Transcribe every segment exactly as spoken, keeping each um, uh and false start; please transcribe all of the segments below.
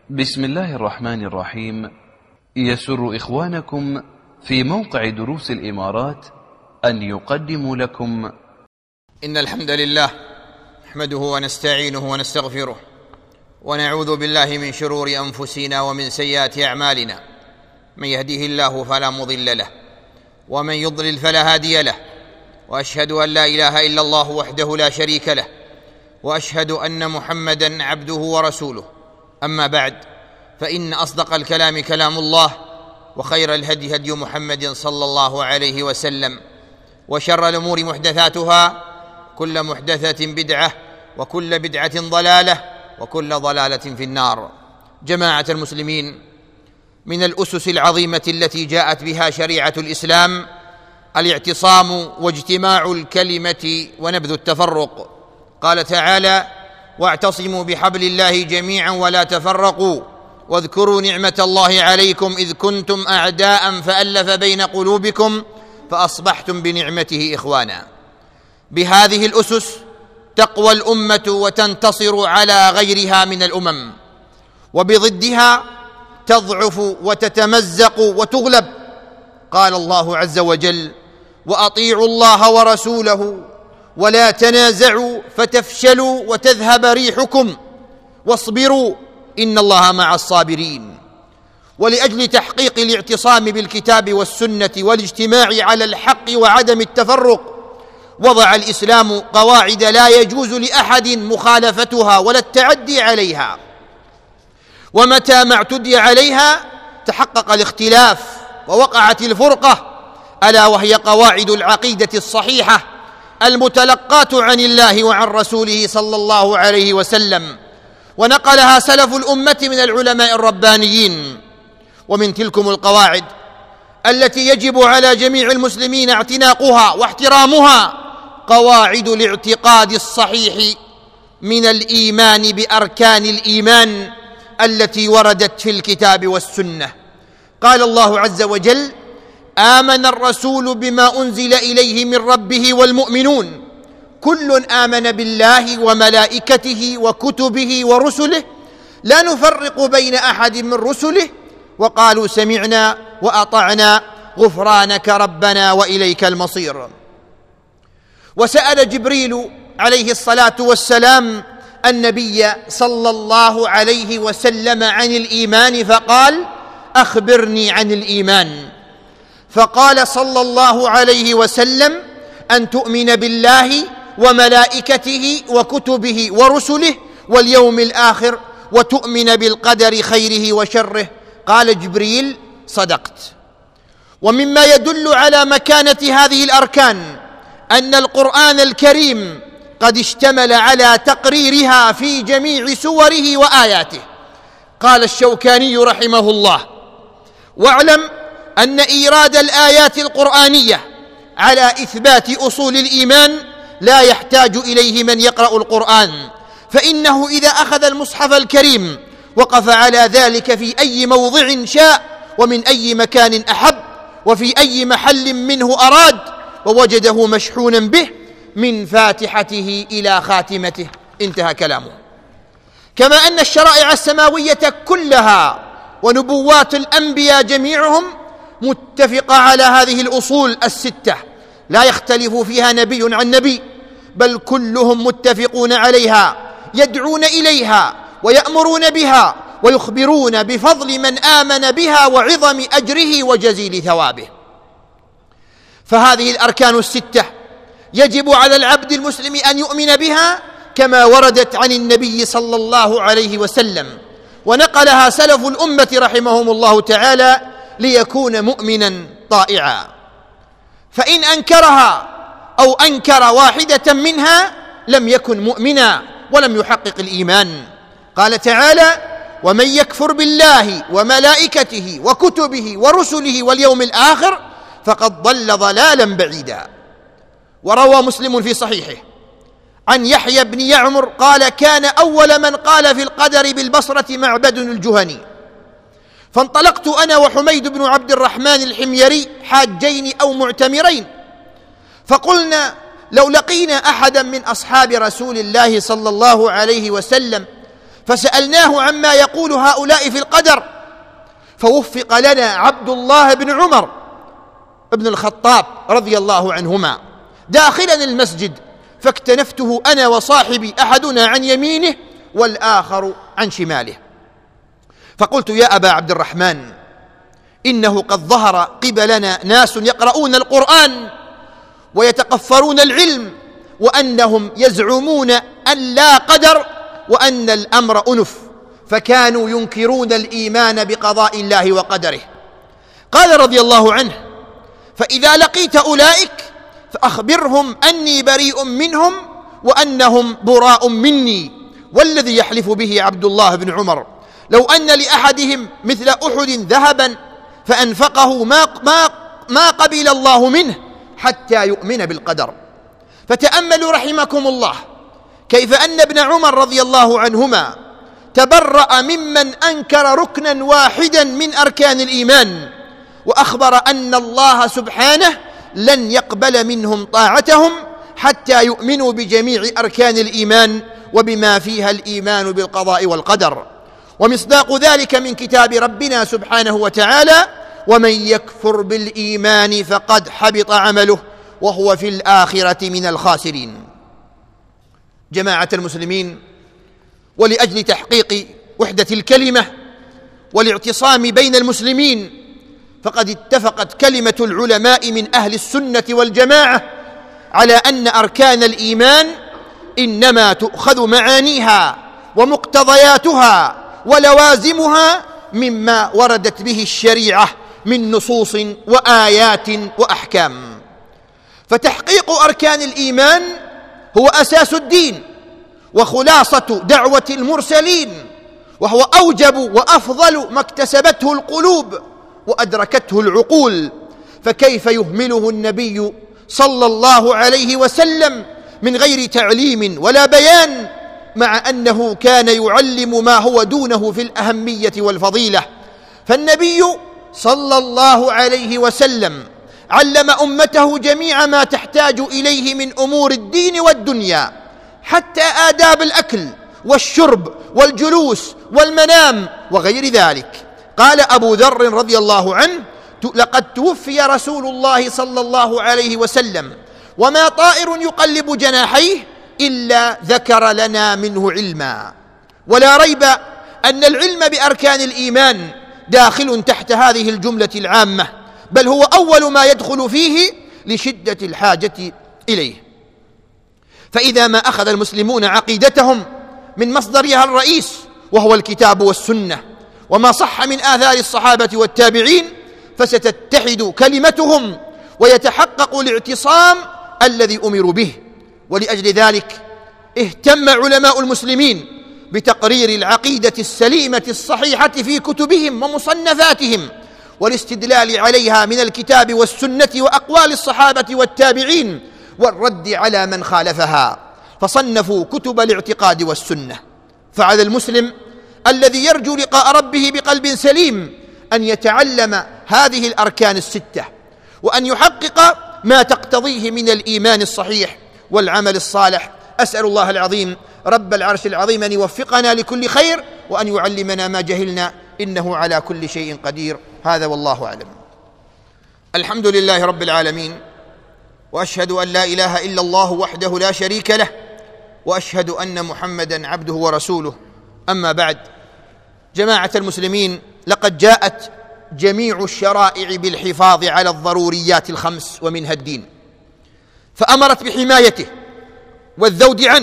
بسم الله الرحمن الرحيم. يسر إخوانكم في موقع دروس الإمارات أن يقدموا لكم إن الحمد لله نحمده ونستعينه ونستغفره ونعوذ بالله من شرور أنفسنا ومن سيئات أعمالنا. من يهديه الله فلا مضل له ومن يضلل فلا هادي له، وأشهد أن لا إله إلا الله وحده لا شريك له، وأشهد أن محمدًا عبده ورسوله. أما بعد، فإن أصدق الكلام كلام الله، وخير الهدي هدي محمد صلى الله عليه وسلم، وشر الأمور محدثاتها، كل محدثة بدعة، وكل بدعة ضلالة، وكل ضلالة في النار. جماعة المسلمين، من الأسس العظيمة التي جاءت بها شريعة الإسلام الاعتصام واجتماع الكلمة ونبذ التفرق. قال تعالى: واعتصموا بحبل الله جميعا ولا تفرقوا واذكروا نعمة الله عليكم إذ كنتم أعداء فألف بين قلوبكم فأصبحتم بنعمته إخوانا. بهذه الأسس تقوى الأمة وتنتصر على غيرها من الأمم، وبضدها تضعف وتتمزق وتغلب. قال الله عز وجل: وأطيعوا الله ورسوله ولا تنازعوا فتفشلوا وتذهب ريحكم واصبروا إن الله مع الصابرين. ولأجل تحقيق الاعتصام بالكتاب والسنة والاجتماع على الحق وعدم التفرق، وضع الإسلام قواعد لا يجوز لأحد مخالفتها ولا التعدي عليها، ومتى ما اعتدي عليها تحقق الاختلاف ووقعت الفرقة، ألا وهي قواعد العقيدة الصحيحة المتلقاة عن الله وعن رسوله صلى الله عليه وسلم، ونقلها سلف الأمة من العلماء الربانيين. ومن تلكم القواعد التي يجب على جميع المسلمين اعتناقها واحترامها قواعد الاعتقاد الصحيح من الإيمان بأركان الإيمان التي وردت في الكتاب والسنة. قال الله عز وجل: آمن الرسول بما أنزل إليه من ربه والمؤمنون كل آمن بالله وملائكته وكتبه ورسله لا نفرق بين أحد من رسله وقالوا سمعنا وأطعنا غفرانك ربنا وإليك المصير. وسأل جبريل عليه الصلاة والسلام النبي صلى الله عليه وسلم عن الإيمان فقال: أخبرني عن الإيمان. فقال صلى الله عليه وسلم: أن تؤمن بالله وملائكته وكتبه ورسله واليوم الآخر وتؤمن بالقدر خيره وشره. قال جبريل: صدقت. ومما يدل على مكانة هذه الأركان أن القرآن الكريم قد اشتمل على تقريرها في جميع سوره وآياته. قال الشوكاني رحمه الله: واعلم أن إيراد الآيات القرآنية على إثبات أصول الإيمان لا يحتاج إليه من يقرأ القرآن، فإنه إذا أخذ المصحف الكريم وقف على ذلك في أي موضع شاء ومن أي مكان أحب وفي أي محل منه أراد ووجده مشحونا به من فاتحته إلى خاتمته. انتهى كلامه. كما أن الشرائع السماوية كلها ونبوات الأنبياء جميعهم متفقة على هذه الأصول الستة، لا يختلف فيها نبي عن نبي، بل كلهم متفقون عليها، يدعون إليها ويأمرون بها ويخبرون بفضل من آمن بها وعظم أجره وجزيل ثوابه. فهذه الأركان الستة يجب على العبد المسلم أن يؤمن بها كما وردت عن النبي صلى الله عليه وسلم، ونقلها سلف الأمة رحمهم الله تعالى ليكون مؤمنا طائعا. فإن أنكرها أو أنكر واحدة منها لم يكن مؤمنا ولم يحقق الإيمان. قال تعالى: ومن يكفر بالله وملائكته وكتبه ورسله واليوم الآخر فقد ضل ضلالا بعيدا. وروى مسلم في صحيحه عن يحيى بن يعمر قال: كان أول من قال في القدر بالبصرة معبد الجهني، فانطلقت أنا وحميد بن عبد الرحمن الحميري حاجين أو معتمرين، فقلنا: لو لقينا أحدا من أصحاب رسول الله صلى الله عليه وسلم فسألناه عما يقول هؤلاء في القدر، فوفق لنا عبد الله بن عمر بن الخطاب رضي الله عنهما داخلا المسجد، فاكتنفته أنا وصاحبي، أحدنا عن يمينه والآخر عن شماله، فقلت: يا أبا عبد الرحمن، إنه قد ظهر قبلنا ناس يقرؤون القرآن ويتقفرون العلم، وأنهم يزعمون أن لا قدر وأن الأمر أنف، فكانوا ينكرون الإيمان بقضاء الله وقدره. قال رضي الله عنه: فإذا لقيت أولئك فأخبرهم أني بريء منهم وأنهم براء مني، والذي يحلف به عبد الله بن عمر لو أن لأحدهم مثل أحد ذهبا فأنفقه ما, ما, ما قبل الله منه حتى يؤمن بالقدر. فتأملوا رحمكم الله كيف أن ابن عمر رضي الله عنهما تبرأ ممن أنكر ركنا واحدا من أركان الإيمان، وأخبر أن الله سبحانه لن يقبل منهم طاعتهم حتى يؤمنوا بجميع أركان الإيمان وبما فيها الإيمان بالقضاء والقدر. ومصداق ذلك من كتاب ربنا سبحانه وتعالى: ومن يكفر بالإيمان فقد حبط عمله وهو في الآخرة من الخاسرين. جماعة المسلمين، ولأجل تحقيق وحدة الكلمة والاعتصام بين المسلمين، فقد اتفقت كلمة العلماء من أهل السنة والجماعة على أن أركان الإيمان إنما تؤخذ معانيها ومقتضياتها ولوازمها مما وردت به الشريعة من نصوص وآيات وأحكام. فتحقيق أركان الإيمان هو أساس الدين وخلاصة دعوة المرسلين، وهو أوجب وأفضل ما اكتسبته القلوب وأدركته العقول، فكيف يهمله النبي صلى الله عليه وسلم من غير تعليم ولا بيان، مع أنه كان يعلم ما هو دونه في الأهمية والفضيلة؟ فالنبي صلى الله عليه وسلم علم أمته جميع ما تحتاج إليه من أمور الدين والدنيا، حتى آداب الأكل والشرب والجلوس والمنام وغير ذلك. قال أبو ذر رضي الله عنه: لقد توفي رسول الله صلى الله عليه وسلم وما طائر يقلب جناحيه إلا ذكر لنا منه علما. ولا ريب أن العلم بأركان الإيمان داخل تحت هذه الجملة العامة، بل هو أول ما يدخل فيه لشدة الحاجة إليه. فإذا ما أخذ المسلمون عقيدتهم من مصدرها الرئيس وهو الكتاب والسنة وما صح من آثار الصحابة والتابعين، فستتحد كلمتهم ويتحقق الاعتصام الذي أمروا به. ولأجل ذلك اهتم علماء المسلمين بتقرير العقيدة السليمة الصحيحة في كتبهم ومصنفاتهم، والاستدلال عليها من الكتاب والسنة وأقوال الصحابة والتابعين، والرد على من خالفها، فصنفوا كتب الاعتقاد والسنة. فعلى المسلم الذي يرجو لقاء ربه بقلب سليم أن يتعلم هذه الأركان الستة، وأن يحقق ما تقتضيه من الإيمان الصحيح والعمل الصالح. أسأل الله العظيم رب العرش العظيم أن يوفقنا لكل خير، وأن يعلمنا ما جهلنا، إنه على كل شيء قدير. هذا والله أعلم. الحمد لله رب العالمين، وأشهد أن لا إله إلا الله وحده لا شريك له، وأشهد أن محمدًا عبده ورسوله. أما بعد، جماعة المسلمين، لقد جاءت جميع الشرائع بالحفاظ على الضروريات الخمس ومنها الدين، فأمرت بحمايته والذود عنه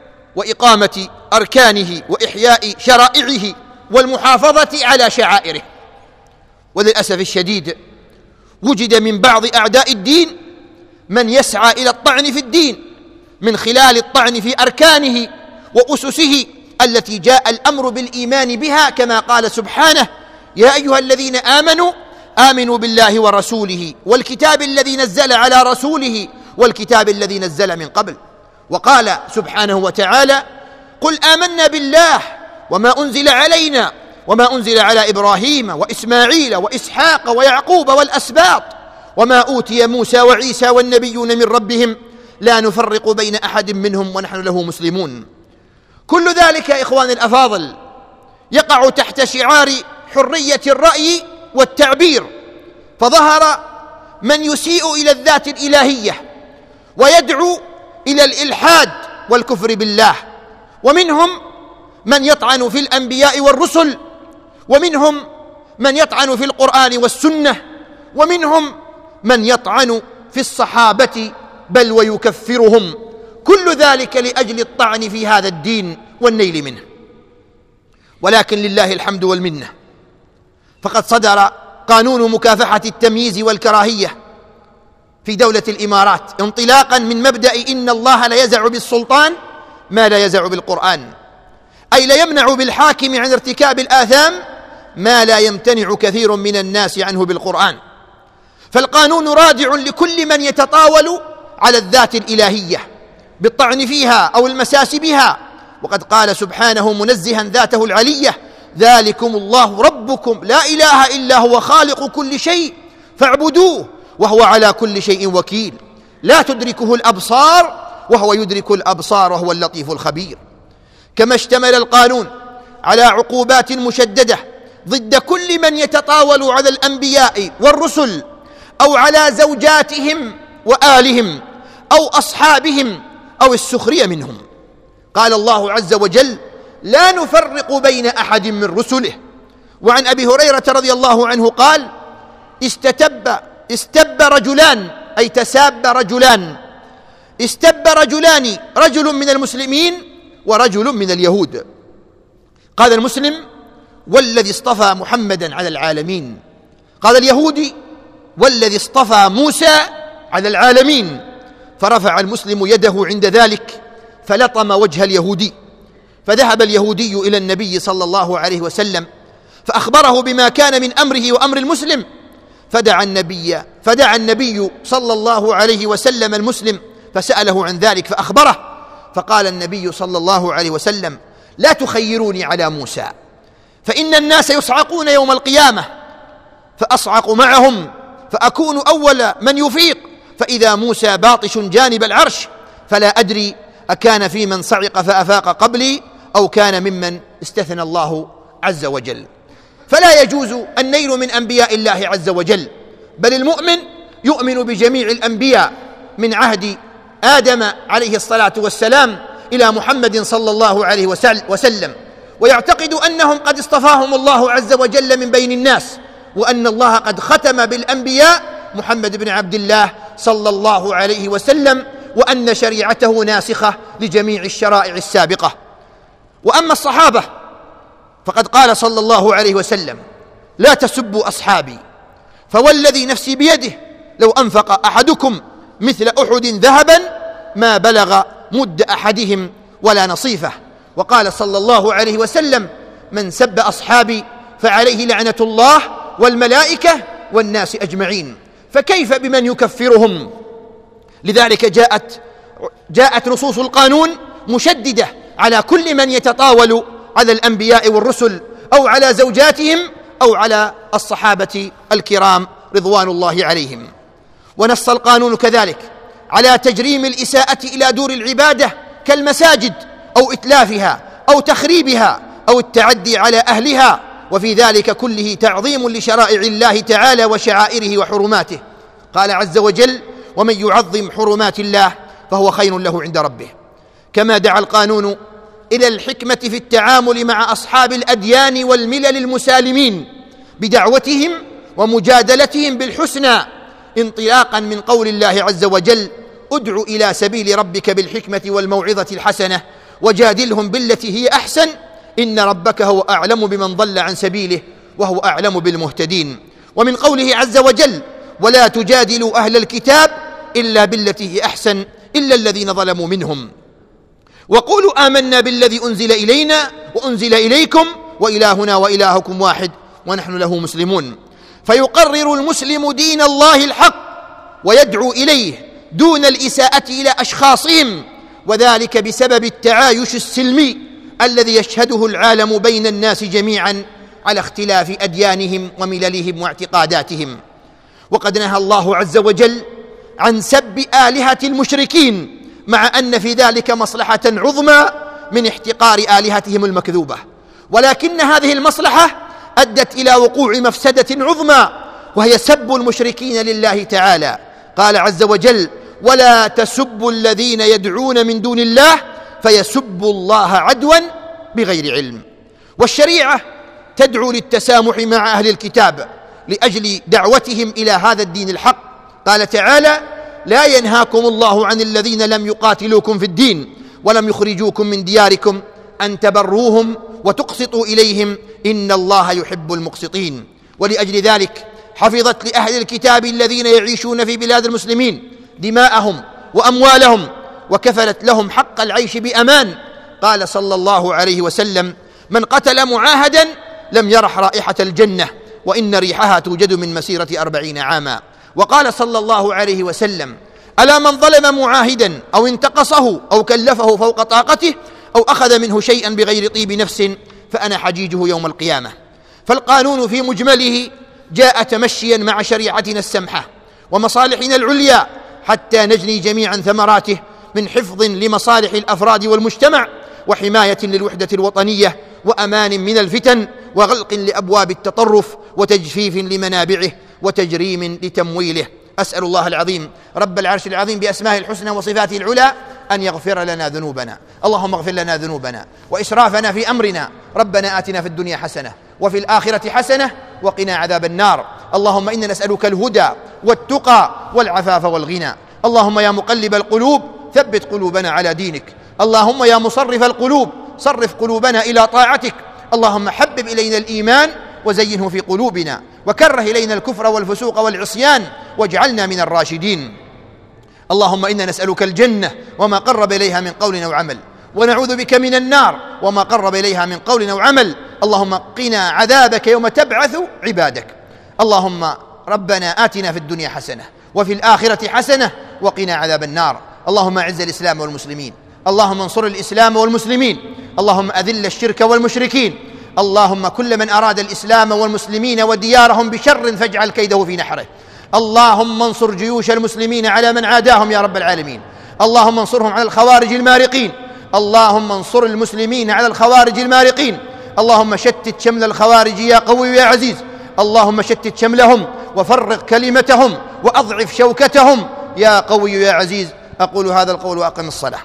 وإقامة أركانه وإحياء شرائعه والمحافظة على شعائره. وللأسف الشديد وجد من بعض أعداء الدين من يسعى إلى الطعن في الدين من خلال الطعن في أركانه وأسسه التي جاء الأمر بالإيمان بها، كما قال سبحانه: يا أيها الذين آمنوا آمنوا بالله ورسوله والكتاب الذي نزل على رسوله والكتاب الذي نزل من قبل. وقال سبحانه وتعالى: قل آمنا بالله وما أنزل علينا وما أنزل على إبراهيم وإسماعيل وإسحاق ويعقوب والأسباط وما أوتي موسى وعيسى والنبيون من ربهم لا نفرق بين أحد منهم ونحن له مسلمون. كل ذلك يا إخواني الأفاضل يقع تحت شعار حرية الرأي والتعبير، فظهر من يسيء إلى الذات الإلهية ويدعو إلى الإلحاد والكفر بالله، ومنهم من يطعن في الأنبياء والرسل، ومنهم من يطعن في القرآن والسنة، ومنهم من يطعن في الصحابة بل ويكفرهم، كل ذلك لأجل الطعن في هذا الدين والنيل منه. ولكن لله الحمد والمنة، فقد صدر قانون مكافحة التمييز والكراهية في دولة الإمارات انطلاقا من مبدأ إن الله لا يزع بالسلطان ما لا يزع بالقرآن، أي لا يمنع بالحاكم عن ارتكاب الآثام ما لا يمتنع كثير من الناس عنه بالقرآن. فالقانون رادع لكل من يتطاول على الذات الإلهية بالطعن فيها أو المساس بها، وقد قال سبحانه منزها ذاته العلية: ذلكم الله ربكم لا إله إلا هو خالق كل شيء فاعبدوه وهو على كل شيء وكيل، لا تدركه الأبصار وهو يدرك الأبصار وهو اللطيف الخبير. كما اشتمل القانون على عقوبات مشددة ضد كل من يتطاول على الأنبياء والرسل أو على زوجاتهم وآلهم أو أصحابهم أو السخرية منهم. قال الله عز وجل: لا نفرق بين أحد من رسله. وعن أبي هريرة رضي الله عنه قال: استتب استب رجلان، أي تساب رجلان، استب رجلان، رجل من المسلمين ورجل من اليهود. قال المسلم: والذي اصطفى محمدا على العالمين. قال اليهودي: والذي اصطفى موسى على العالمين. فرفع المسلم يده عند ذلك فلطم وجه اليهودي، فذهب اليهودي إلى النبي صلى الله عليه وسلم فأخبره بما كان من أمره وأمر المسلم، فدعا النبي فدعا النبي صلى الله عليه وسلم المسلم فسأله عن ذلك فأخبره، فقال النبي صلى الله عليه وسلم: لا تخيروني على موسى، فإن الناس يصعقون يوم القيامة، فأصعق معهم فأكون أول من يفيق، فإذا موسى باطش جانب العرش فلا أدري أكان في من صعق فأفاق قبلي أو كان ممن استثنى الله عز وجل. فلا يجوز النيل من أنبياء الله عز وجل، بل المؤمن يؤمن بجميع الأنبياء من عهد آدم عليه الصلاة والسلام إلى محمد صلى الله عليه وسلم، ويعتقد أنهم قد اصطفاهم الله عز وجل من بين الناس، وأن الله قد ختم بالأنبياء محمد بن عبد الله صلى الله عليه وسلم، وأن شريعته ناسخة لجميع الشرائع السابقة. وأما الصحابة فقد قال صلى الله عليه وسلم: لا تسبوا أصحابي، فوالذي نفسي بيده لو أنفق أحدكم مثل أحد ذهبا ما بلغ مد أحدهم ولا نصيفه. وقال صلى الله عليه وسلم: من سب أصحابي فعليه لعنة الله والملائكة والناس أجمعين. فكيف بمن يكفرهم؟ لذلك جاءت جاءت نصوص القانون مشددة على كل من يتطاول على الأنبياء والرسل أو على زوجاتهم أو على الصحابة الكرام رضوان الله عليهم. ونص القانون كذلك على تجريم الإساءة إلى دور العبادة كالمساجد أو إتلافها أو تخريبها أو التعدي على أهلها، وفي ذلك كله تعظيم لشرائع الله تعالى وشعائره وحرماته. قال عز وجل: ومن يعظم حرمات الله فهو خير له عند ربه. كما دعا القانون إلى الحكمة في التعامل مع أصحاب الأديان والملل المسالمين بدعوتهم ومجادلتهم بالحسنى، انطلاقا من قول الله عز وجل: ادع إلى سبيل ربك بالحكمة والموعظة الحسنة وجادلهم بالتي هي أحسن إن ربك هو أعلم بمن ضل عن سبيله وهو أعلم بالمهتدين. ومن قوله عز وجل: ولا تجادلوا أهل الكتاب إلا بالتي هي أحسن إلا الذين ظلموا منهم وقولوا آمنا بالذي أنزل إلينا وأنزل إليكم وإلهنا وإلهكم واحد ونحن له مسلمون. فيقرر المسلم دين الله الحق ويدعو إليه دون الإساءة إلى أشخاصهم، وذلك بسبب التعايش السلمي الذي يشهده العالم بين الناس جميعا على اختلاف أديانهم ومللهم واعتقاداتهم. وقد نهى الله عز وجل عن سب آلهة المشركين، مع أن في ذلك مصلحة عظمى من احتقار آلهتهم المكذوبة، ولكن هذه المصلحة أدت إلى وقوع مفسدة عظمى، وهي سب المشركين لله تعالى. قال عز وجل: ولا تسبوا الذين يدعون من دون الله فيسبوا الله عدوا بغير علم. والشريعة تدعو للتسامح مع أهل الكتاب لأجل دعوتهم إلى هذا الدين الحق. قال تعالى: لا ينهاكم الله عن الذين لم يقاتلوكم في الدين ولم يخرجوكم من دياركم أن تبروهم وتقسطوا إليهم إن الله يحب المقسطين. ولأجل ذلك حفظت لأهل الكتاب الذين يعيشون في بلاد المسلمين دماءهم وأموالهم، وكفلت لهم حق العيش بأمان. قال صلى الله عليه وسلم: من قتل معاهدا لم يرح رائحة الجنة وإن ريحها توجد من مسيرة أربعين عاما. وقال صلى الله عليه وسلم: ألا من ظلم معاهدا أو انتقصه أو كلفه فوق طاقته أو أخذ منه شيئا بغير طيب نفس فأنا حجيجه يوم القيامة. فالقانون في مجمله جاء تمشيا مع شريعتنا السمحة ومصالحنا العليا حتى نجني جميعا ثمراته من حفظ لمصالح الأفراد والمجتمع، وحماية للوحدة الوطنية، وأمان من الفتن، وغلق لأبواب التطرف، وتجفيف لمنابعه، وتجريم لتمويله. أسأل الله العظيم رب العرش العظيم بأسمائه الحسنى وصفاته العلى أن يغفر لنا ذنوبنا. اللهم اغفر لنا ذنوبنا وإسرافنا في أمرنا. ربنا آتنا في الدنيا حسنة وفي الآخرة حسنة وقنا عذاب النار. اللهم إنا نسألك الهدى والتقى والعفاف والغنى. اللهم يا مقلب القلوب ثبت قلوبنا على دينك. اللهم يا مصرف القلوب صرف قلوبنا إلى طاعتك. اللهم حبب إلينا الإيمان وزينه في قلوبنا، وكره إلينا الكفر والفسوق والعصيان واجعلنا من الراشدين. اللهم إنا نسألك الجنة وما قرب إليها من قول أو عمل، ونعوذ بك من النار وما قرب إليها من قول أو عمل. اللهم قنا عذابك يوم تبعث عبادك. اللهم ربنا آتنا في الدنيا حسنة وفي الآخرة حسنة وقنا عذاب النار. اللهم أعز الإسلام والمسلمين. اللهم انصر الإسلام والمسلمين. اللهم أذل الشرك والمشركين. اللهم كل من أراد الإسلام والمسلمين وديارهم بشر فاجعل كيده في نحره. اللهم انصر جيوش المسلمين على من عاداهم يا رب العالمين. اللهم انصرهم على الخوارج المارقين. اللهم انصر المسلمين على الخوارج المارقين. اللهم شتت شمل الخوارج يا قوي يا عزيز. اللهم شتت شملهم وفرق كلمتهم وأضعف شوكتهم يا قوي يا عزيز. أقول هذا القول وأقم الصلاة.